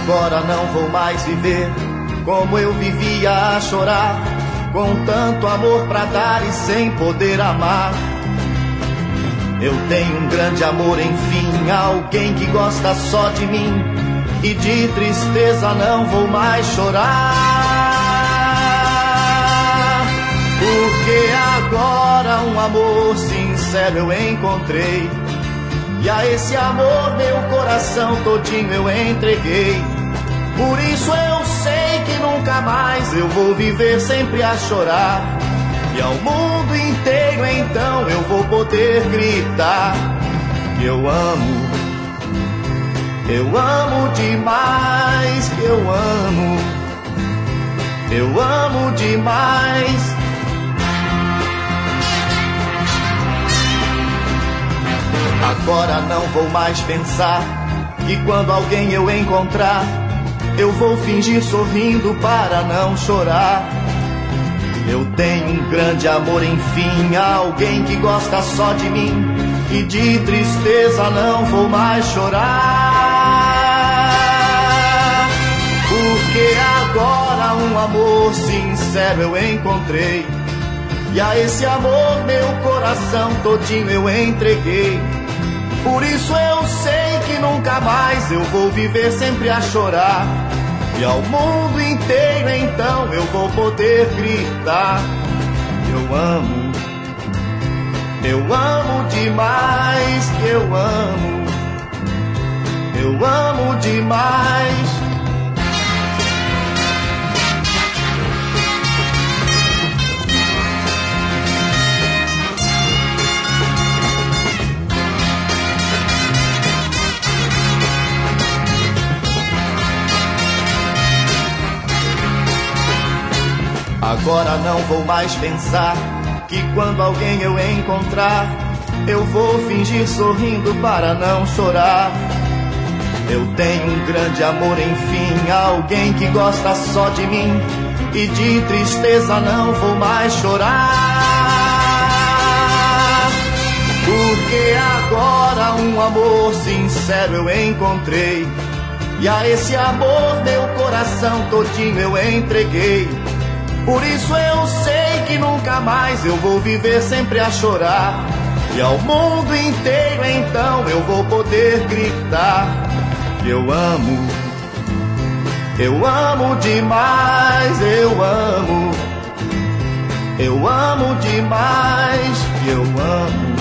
Agora não vou mais viver como eu vivia a chorar, com tanto amor pra dar e sem poder amar. Eu tenho um grande amor, enfim, alguém que gosta só de mim, e de tristeza não vou mais chorar. Porque agora um amor sincero eu encontrei, e a esse amor meu coração todinho eu entreguei. Por isso eu sei que nunca mais eu vou viver sempre a chorar, e ao mundo inteiro então eu vou poder gritar que eu amo demais, que eu amo demais. Agora não vou mais pensar que quando alguém eu encontrar, eu vou fingir sorrindo para não chorar. Eu tenho um grande amor, enfim, alguém que gosta só de mim, e de tristeza não vou mais chorar. Porque agora um amor sincero eu encontrei, e a esse amor meu coração todinho eu entreguei. Por isso eu sei que nunca mais eu vou viver sempre a chorar, e ao mundo inteiro então eu vou poder gritar que eu amo demais, que eu amo demais. Agora não vou mais pensar que quando alguém eu encontrar, eu vou fingir sorrindo para não chorar. Eu tenho um grande amor, enfim, alguém que gosta só de mim, e de tristeza não vou mais chorar. Porque agora um amor sincero eu encontrei, e a esse amor meu coração todinho eu entreguei. Por isso eu sei que nunca mais eu vou viver sempre a chorar, e ao mundo inteiro então eu vou poder gritar que eu amo demais, eu amo demais, que eu amo